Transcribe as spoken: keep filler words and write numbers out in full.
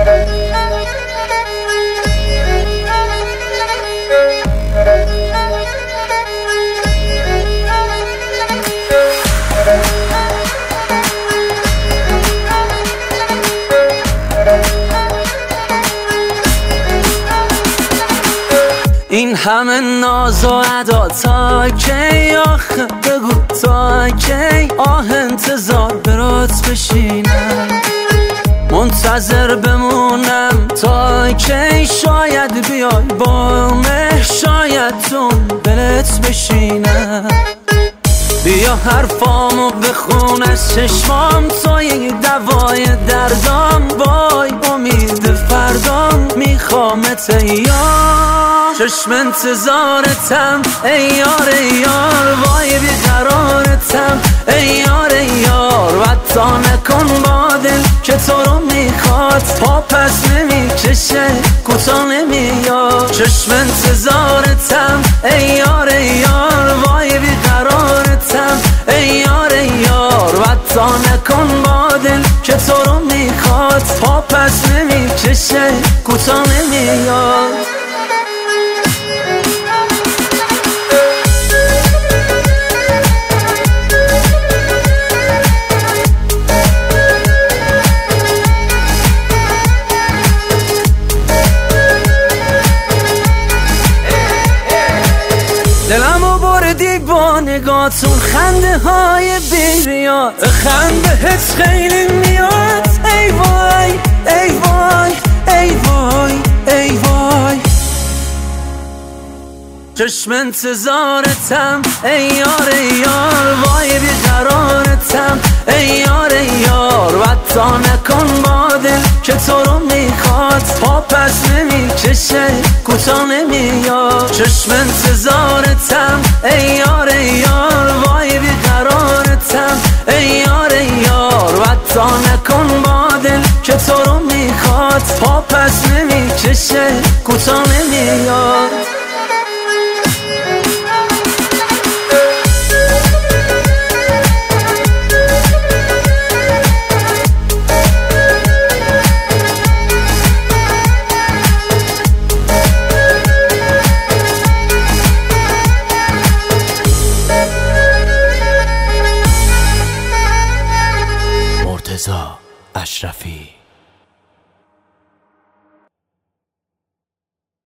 این همه ناز و ادا تا کی؟ آخه بگو تا کی؟ آه انتظار برات بشینم، منتظر بمونم تا کی؟ شاید بیای با مه، شاید تو دلت بشینم. بیا حرفامو بخون از چشمام، تو یک دوای دردام، وای امید فردام میخوامت ایار. چشم انتظارتم ای یار ای یار، وای بیقرارتم ای یار ای یار. وطا نکن با دل که تو رو میخواد، پا پس نمیکشه کوتا نمیاد. چشم انتظارتم ای یار ای یار، وای بیقرارتم ای یار ای یار. وطا نکن با دل که تو رو میخواد، پا پس نمیکشه کوتا نمیاد. دلمو بردی با نگاتون، خنده های بیریاد، خنده هت خیلی میاد. ای وای ای وای ای وای ای وای. چشم انتظارتم ای یار ای یار، وای بیقرارتم ای یار ای یار. وطا نکن با دل که تو رو میخواد، پا پس نمیکشه کوتا نمیاد. چشم انتظارتم ای یار ای یار، وای بیقرارتم ای یار ای یار. وطا نکن با دل که تو رو میخواد، پا پس نمیکشه کوتا نمیاد.